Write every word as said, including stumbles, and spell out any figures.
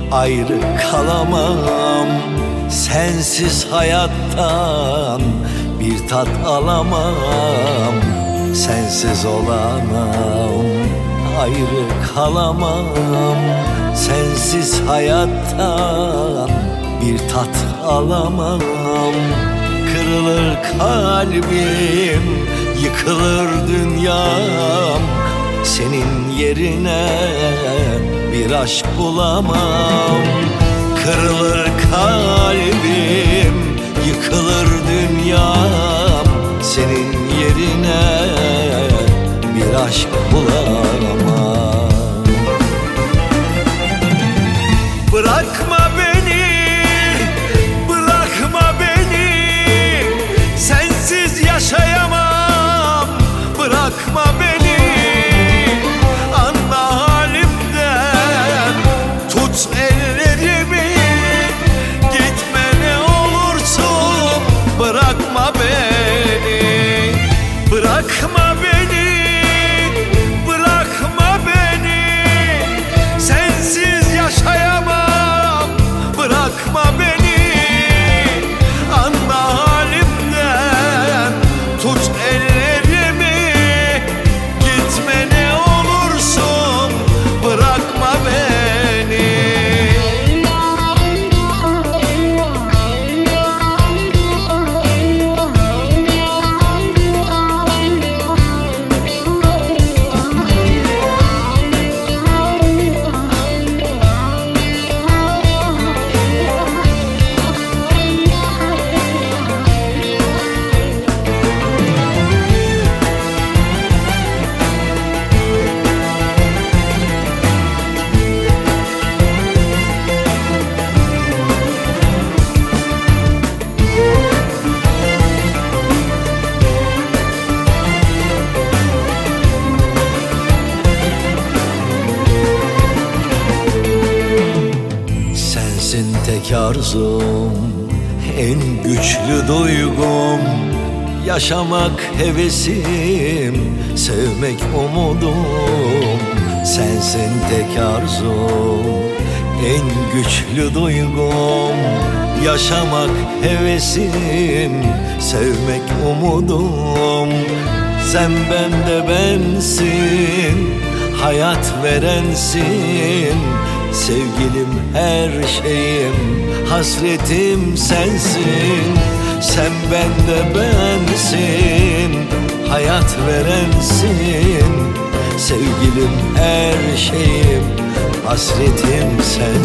ayrı kalamam. Sensiz hayattan bir tat alamam. Sensiz olamam, ayrı kalamam. Sensiz hayattan bir tat alamam. Kırılır kalbim, yıkılır dünyam. Senin yerine bir aşk bulamam. Kırılır kalbim, yıkılır dünyam. Senin yerine bir aşk bulamam. Bırakma beni, bırakma beni, sensiz yaşayamam. Bırakma beni, anla halimden, tut ellerimi, gitme ne olursun. Bırakma beni, bırakma beni, bırakma beni, sensiz yaşayamam. Bırakma beni, anla halimden, tut ellerimi, gitme ne olursun. Bırakma beni. Sensin tek arzum, en güçlü duygum. Yaşamak hevesim, sevmek umudum. Sensin tek arzum, en güçlü duygum. Yaşamak hevesim, sevmek umudum. Sen bende bensin, hayat verensin. Sevgilim, her şeyim, hasretim sensin. Sen bende bensin, hayat verensin. Sevgilim, her şeyim, hasretim sensin.